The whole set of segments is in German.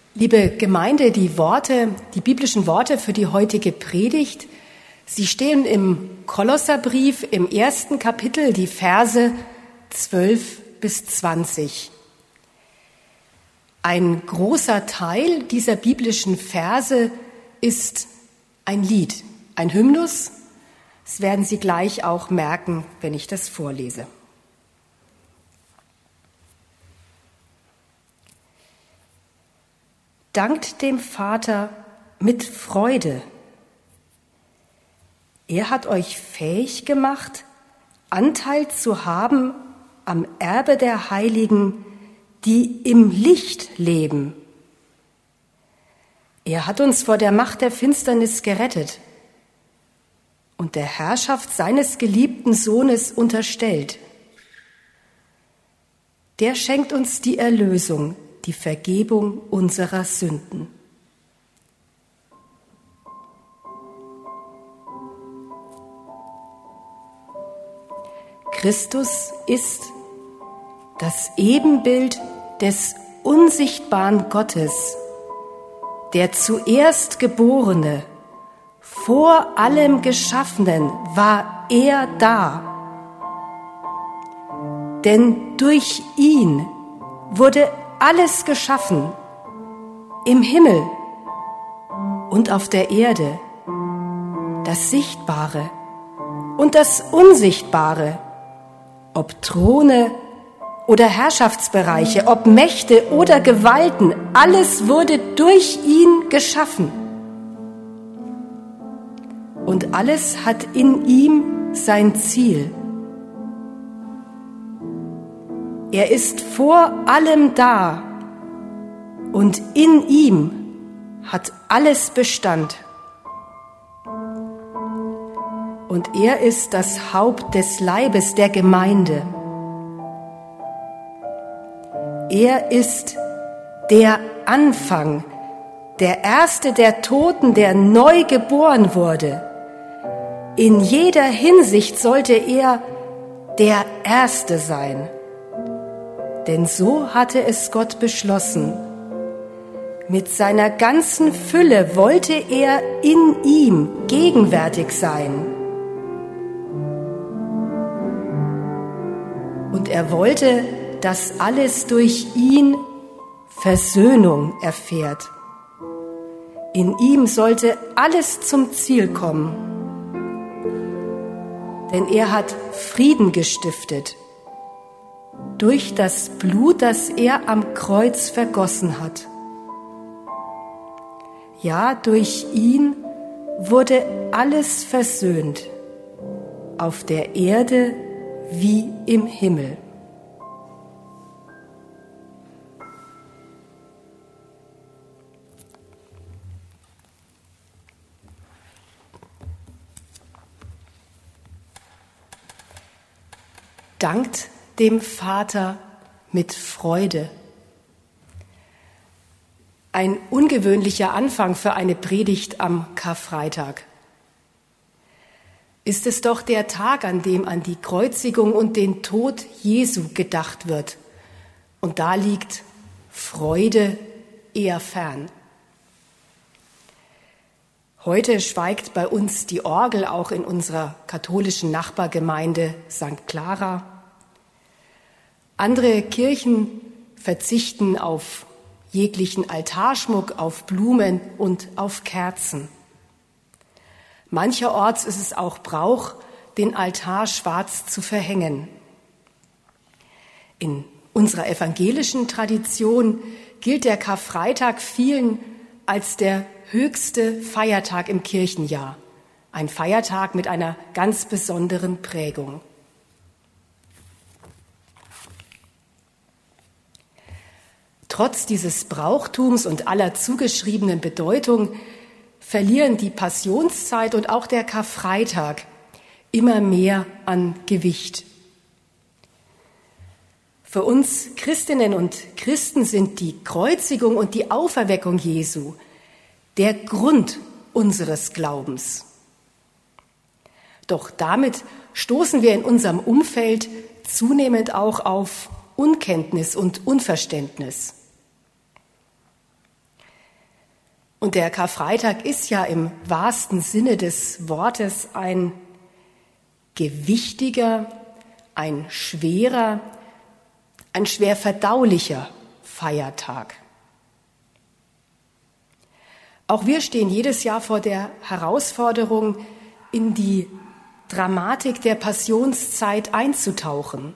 Liebe Gemeinde, die biblischen Worte für die heutige Predigt, sie stehen im Kolosserbrief im 1. Kapitel, die Verse 12 bis 20. Ein großer Teil dieser biblischen Verse ist ein Lied, ein Hymnus. Das werden Sie gleich auch merken, wenn ich das vorlese. Dankt dem Vater mit Freude. Er hat euch fähig gemacht, Anteil zu haben am Erbe der Heiligen, die im Licht leben. Er hat uns vor der Macht der Finsternis gerettet und der Herrschaft seines geliebten Sohnes unterstellt. Der schenkt uns die Erlösung, die Vergebung unserer Sünden. Christus ist das Ebenbild des unsichtbaren Gottes, der zuerst Geborene, vor allem Geschaffenen war er da. Denn durch ihn wurde alles geschaffen, im Himmel und auf der Erde, das Sichtbare und das Unsichtbare, ob Throne oder Herrschaftsbereiche, ob Mächte oder Gewalten, alles wurde durch ihn geschaffen. Und alles hat in ihm sein Ziel. Er ist vor allem da und in ihm hat alles Bestand. Und er ist das Haupt des Leibes der Gemeinde. Er ist der Anfang, der Erste der Toten, der neu geboren wurde. In jeder Hinsicht sollte er der Erste sein. Denn so hatte es Gott beschlossen. Mit seiner ganzen Fülle wollte er in ihm gegenwärtig sein. Und er wollte, dass alles durch ihn Versöhnung erfährt. In ihm sollte alles zum Ziel kommen. Denn er hat Frieden gestiftet durch das Blut, das er am Kreuz vergossen hat. Ja, durch ihn wurde alles versöhnt, auf der Erde wie im Himmel. Dankt dem Vater mit Freude. Ein ungewöhnlicher Anfang für eine Predigt am Karfreitag. Ist es doch der Tag, an dem an die Kreuzigung und den Tod Jesu gedacht wird. Und da liegt Freude eher fern. Heute schweigt bei uns die Orgel, auch in unserer katholischen Nachbargemeinde St. Clara. Andere Kirchen verzichten auf jeglichen Altarschmuck, auf Blumen und auf Kerzen. Mancherorts ist es auch Brauch, den Altar schwarz zu verhängen. In unserer evangelischen Tradition gilt der Karfreitag vielen als der höchste Feiertag im Kirchenjahr. Ein Feiertag mit einer ganz besonderen Prägung. Trotz dieses Brauchtums und aller zugeschriebenen Bedeutung verlieren die Passionszeit und auch der Karfreitag immer mehr an Gewicht. Für uns Christinnen und Christen sind die Kreuzigung und die Auferweckung Jesu der Grund unseres Glaubens. Doch damit stoßen wir in unserem Umfeld zunehmend auch auf Unkenntnis und Unverständnis. Und der Karfreitag ist ja im wahrsten Sinne des Wortes ein gewichtiger, ein schwerer, ein schwer verdaulicher Feiertag. Auch wir stehen jedes Jahr vor der Herausforderung, in die Dramatik der Passionszeit einzutauchen.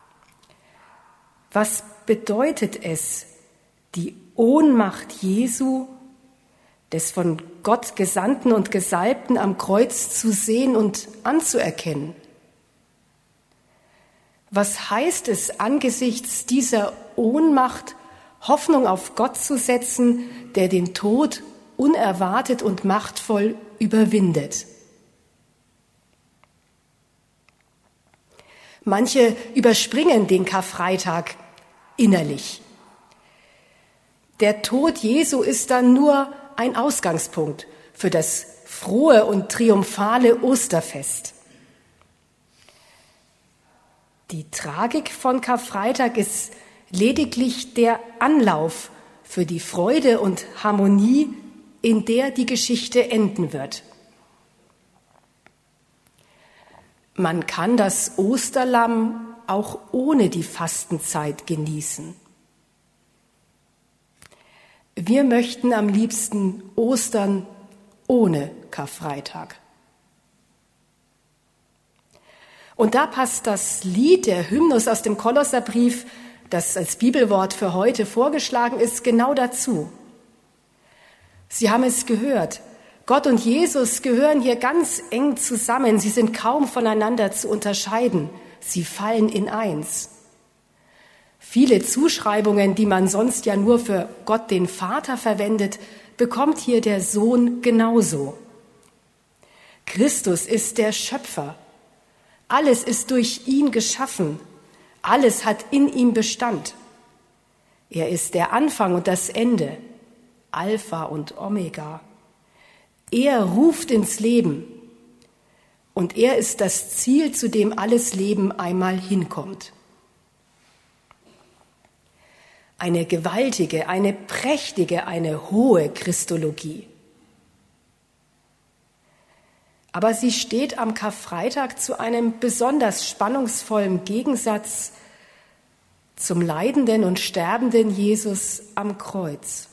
Was bedeutet es, die Ohnmacht Jesu, des von Gott Gesandten und Gesalbten am Kreuz zu sehen und anzuerkennen? Was heißt es, angesichts dieser Ohnmacht Hoffnung auf Gott zu setzen, der den Tod unerwartet und machtvoll überwindet? Manche überspringen den Karfreitag innerlich. Der Tod Jesu ist dann nur ein Ausgangspunkt für das frohe und triumphale Osterfest. Die Tragik von Karfreitag ist lediglich der Anlauf für die Freude und Harmonie, in der die Geschichte enden wird. Man kann das Osterlamm auch ohne die Fastenzeit genießen. Wir möchten am liebsten Ostern ohne Karfreitag. Und da passt das Lied, der Hymnus aus dem Kolosserbrief, das als Bibelwort für heute vorgeschlagen ist, genau dazu. Sie haben es gehört. Gott und Jesus gehören hier ganz eng zusammen. Sie sind kaum voneinander zu unterscheiden. Sie fallen in eins. Viele Zuschreibungen, die man sonst ja nur für Gott den Vater verwendet, bekommt hier der Sohn genauso. Christus ist der Schöpfer. Alles ist durch ihn geschaffen. Alles hat in ihm Bestand. Er ist der Anfang und das Ende, Alpha und Omega. Er ruft ins Leben und er ist das Ziel, zu dem alles Leben einmal hinkommt. Eine gewaltige, eine prächtige, eine hohe Christologie. Aber sie steht am Karfreitag zu einem besonders spannungsvollen Gegensatz zum leidenden und sterbenden Jesus am Kreuz.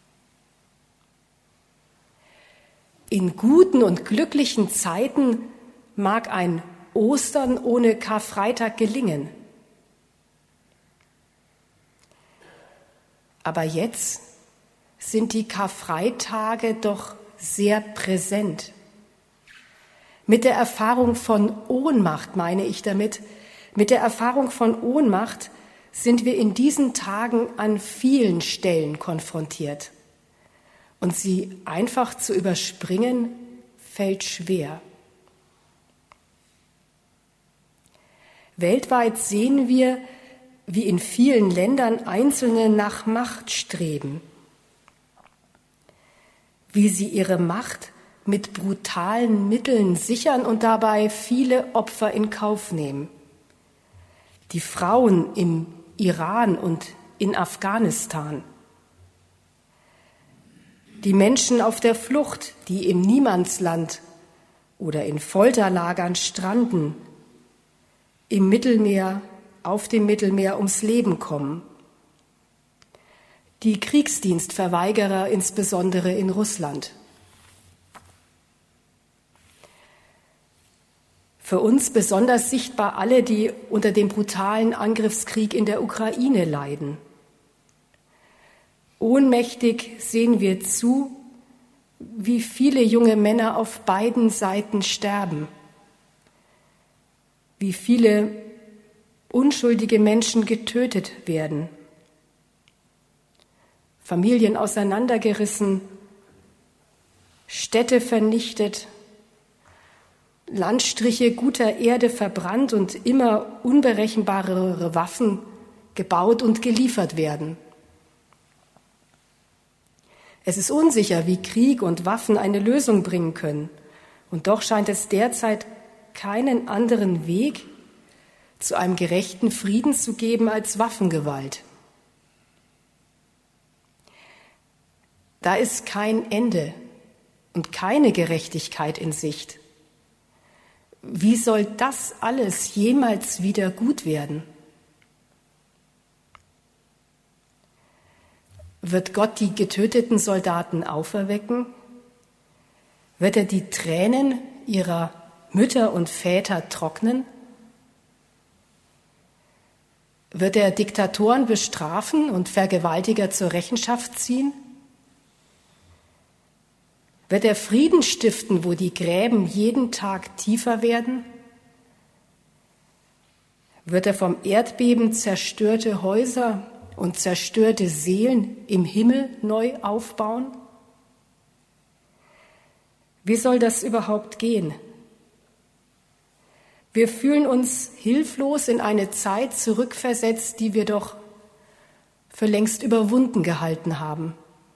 In guten und glücklichen Zeiten mag ein Ostern ohne Karfreitag gelingen. Aber jetzt sind die Karfreitage doch sehr präsent. Mit der Erfahrung von Ohnmacht, meine ich damit, mit der Erfahrung von Ohnmacht sind wir in diesen Tagen an vielen Stellen konfrontiert. Und sie einfach zu überspringen, fällt schwer. Weltweit sehen wir, wie in vielen Ländern Einzelne nach Macht streben, wie sie ihre Macht mit brutalen Mitteln sichern und dabei viele Opfer in Kauf nehmen. Die Frauen im Iran und in Afghanistan. Die Menschen auf der Flucht, die im Niemandsland oder in Folterlagern stranden, im Mittelmeer, auf dem Mittelmeer ums Leben kommen. Die Kriegsdienstverweigerer, insbesondere in Russland. Für uns besonders sichtbar alle, die unter dem brutalen Angriffskrieg in der Ukraine leiden. Ohnmächtig sehen wir zu, wie viele junge Männer auf beiden Seiten sterben, wie viele unschuldige Menschen getötet werden, Familien auseinandergerissen, Städte vernichtet, Landstriche guter Erde verbrannt und immer unberechenbarere Waffen gebaut und geliefert werden. Es ist unsicher, wie Krieg und Waffen eine Lösung bringen können. Und doch scheint es derzeit keinen anderen Weg zu einem gerechten Frieden zu geben als Waffengewalt. Da ist kein Ende und keine Gerechtigkeit in Sicht. Wie soll das alles jemals wieder gut werden? Wird Gott die getöteten Soldaten auferwecken? Wird er die Tränen ihrer Mütter und Väter trocknen? Wird er Diktatoren bestrafen und Vergewaltiger zur Rechenschaft ziehen? Wird er Frieden stiften, wo die Gräben jeden Tag tiefer werden? Wird er vom Erdbeben zerstörte Häuser und zerstörte Seelen im Himmel neu aufbauen? Wie soll das überhaupt gehen? Wir fühlen uns hilflos in eine Zeit zurückversetzt, die wir doch für längst überwunden gehalten haben.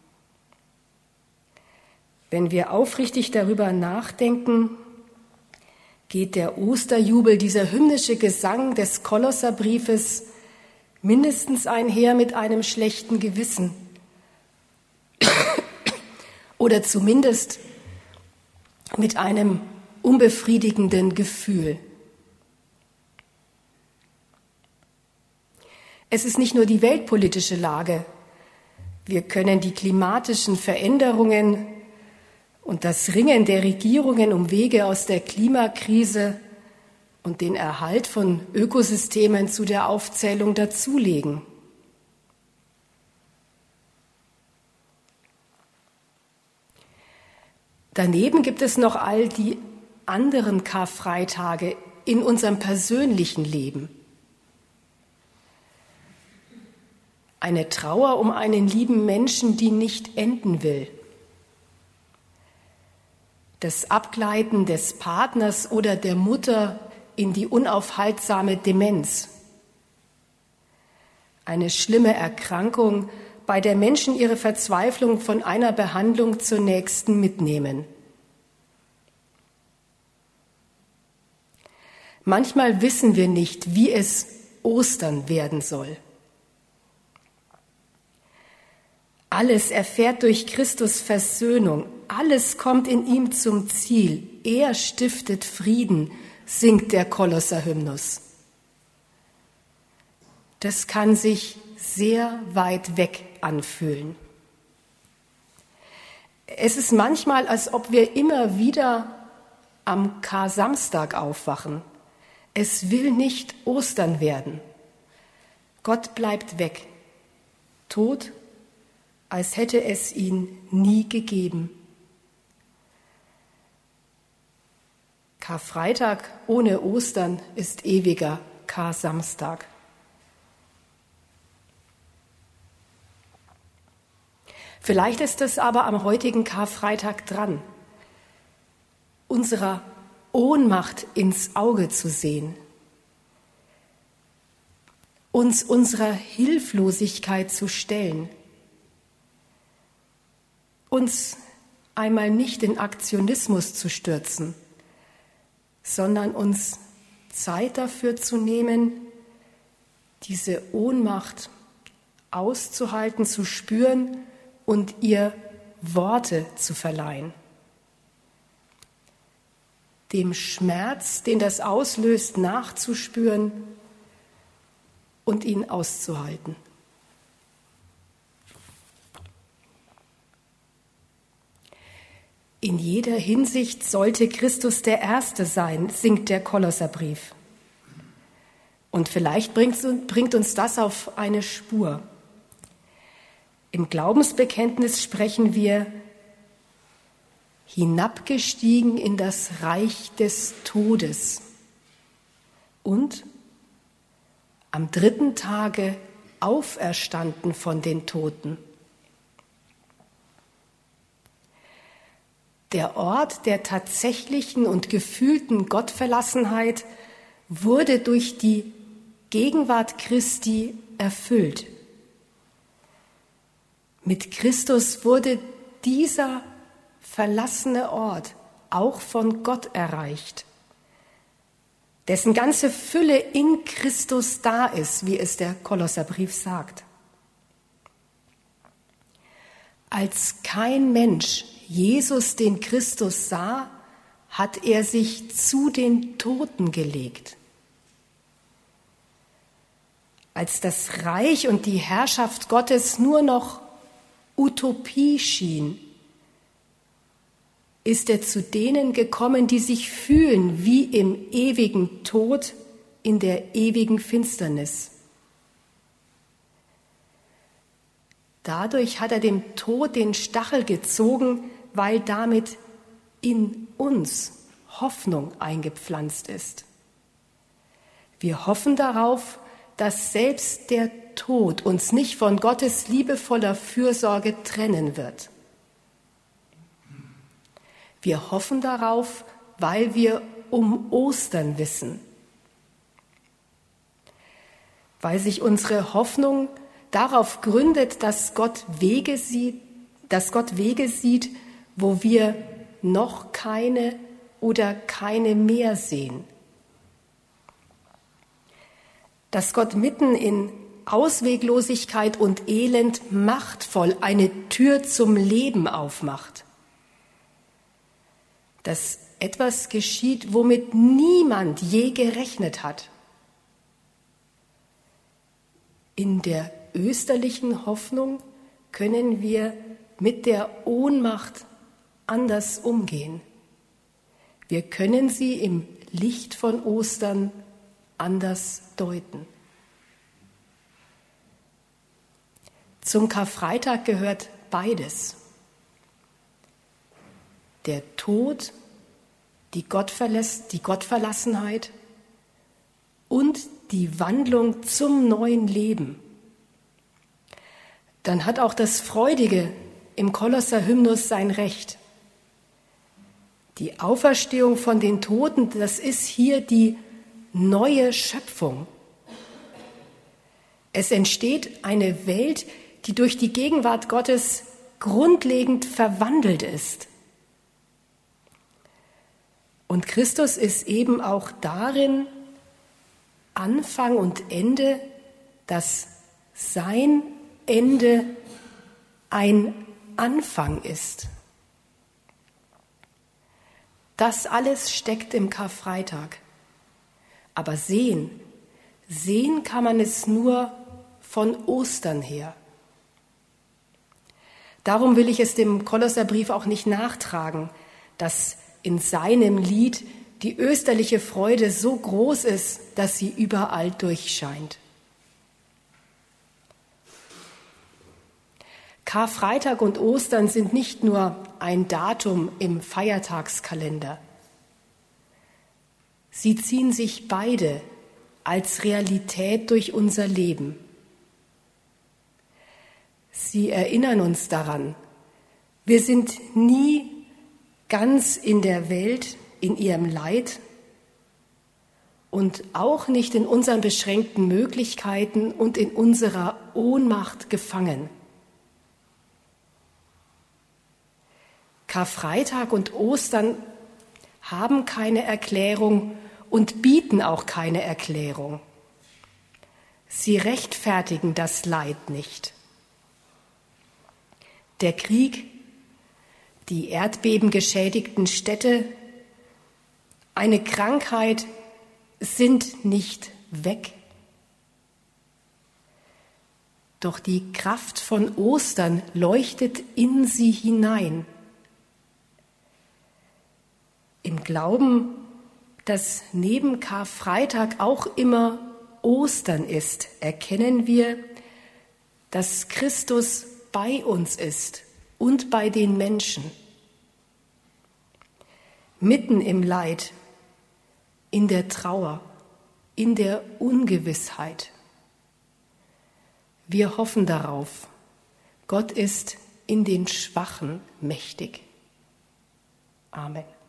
Wenn wir aufrichtig darüber nachdenken, geht der Osterjubel, dieser hymnische Gesang des Kolosserbriefes, mindestens einher mit einem schlechten Gewissen oder zumindest mit einem unbefriedigenden Gefühl. Es ist nicht nur die weltpolitische Lage. Wir können die klimatischen Veränderungen und das Ringen der Regierungen um Wege aus der Klimakrise und den Erhalt von Ökosystemen zu der Aufzählung dazulegen. Daneben gibt es noch all die anderen Karfreitage in unserem persönlichen Leben. Eine Trauer um einen lieben Menschen, die nicht enden will. Das Abgleiten des Partners oder der Mutter in die unaufhaltsame Demenz. Eine schlimme Erkrankung, bei der Menschen ihre Verzweiflung von einer Behandlung zur nächsten mitnehmen. Manchmal wissen wir nicht, wie es Ostern werden soll. Alles erfährt durch Christus Versöhnung. Alles kommt in ihm zum Ziel. Er stiftet Frieden, singt der Kolosserhymnus. Das kann sich sehr weit weg anfühlen. Es ist manchmal, als ob wir immer wieder am Kar-Samstag aufwachen. Es will nicht Ostern werden. Gott bleibt weg, tot, als hätte es ihn nie gegeben. Karfreitag ohne Ostern ist ewiger Kar-Samstag. Vielleicht ist es aber am heutigen Karfreitag dran, unserer Ohnmacht ins Auge zu sehen, uns unserer Hilflosigkeit zu stellen, uns einmal nicht in Aktionismus zu stürzen, sondern uns Zeit dafür zu nehmen, diese Ohnmacht auszuhalten, zu spüren und ihr Worte zu verleihen. Dem Schmerz, den das auslöst, nachzuspüren und ihn auszuhalten. In jeder Hinsicht sollte Christus der Erste sein, singt der Kolosserbrief. Und vielleicht bringt uns das auf eine Spur. Im Glaubensbekenntnis sprechen wir: hinabgestiegen in das Reich des Todes und am 3. Tage auferstanden von den Toten. Der Ort der tatsächlichen und gefühlten Gottverlassenheit wurde durch die Gegenwart Christi erfüllt. Mit Christus wurde dieser verlassene Ort auch von Gott erreicht, dessen ganze Fülle in Christus da ist, wie es der Kolosserbrief sagt. Als kein Mensch Jesus, den Christus, sah, hat er sich zu den Toten gelegt. Als das Reich und die Herrschaft Gottes nur noch Utopie schien, ist er zu denen gekommen, die sich fühlen wie im ewigen Tod, in der ewigen Finsternis. Dadurch hat er dem Tod den Stachel gezogen, weil damit in uns Hoffnung eingepflanzt ist. Wir hoffen darauf, dass selbst der Tod uns nicht von Gottes liebevoller Fürsorge trennen wird. Wir hoffen darauf, weil wir um Ostern wissen, weil sich unsere Hoffnung darauf gründet, dass Gott Wege sieht, wo wir noch keine oder keine mehr sehen. Dass Gott mitten in Ausweglosigkeit und Elend machtvoll eine Tür zum Leben aufmacht. Dass etwas geschieht, womit niemand je gerechnet hat. In der österlichen Hoffnung können wir mit der Ohnmacht anders umgehen. Wir können sie im Licht von Ostern anders deuten. Zum Karfreitag gehört beides. Der Tod, die Gottverlassenheit und die Wandlung zum neuen Leben. Dann hat auch das Freudige im Kolosser-Hymnus sein Recht. Die Auferstehung von den Toten, das ist hier die neue Schöpfung. Es entsteht eine Welt, die durch die Gegenwart Gottes grundlegend verwandelt ist. Und Christus ist eben auch darin Anfang und Ende, dass sein Ende ein Anfang ist. Das alles steckt im Karfreitag. Aber sehen kann man es nur von Ostern her. Darum will ich es dem Kolosserbrief auch nicht nachtragen, dass in seinem Lied die österliche Freude so groß ist, dass sie überall durchscheint. Karfreitag und Ostern sind nicht nur ein Datum im Feiertagskalender. Sie ziehen sich beide als Realität durch unser Leben. Sie erinnern uns daran, wir sind nie ganz in der Welt, in ihrem Leid und auch nicht in unseren beschränkten Möglichkeiten und in unserer Ohnmacht gefangen. Karfreitag und Ostern haben keine Erklärung und bieten auch keine Erklärung. Sie rechtfertigen das Leid nicht. Der Krieg, die erdbebengeschädigten Städte, eine Krankheit sind nicht weg. Doch die Kraft von Ostern leuchtet in sie hinein. Im Glauben, dass neben Karfreitag auch immer Ostern ist, erkennen wir, dass Christus bei uns ist und bei den Menschen. Mitten im Leid, in der Trauer, in der Ungewissheit. Wir hoffen darauf, Gott ist in den Schwachen mächtig. Amen.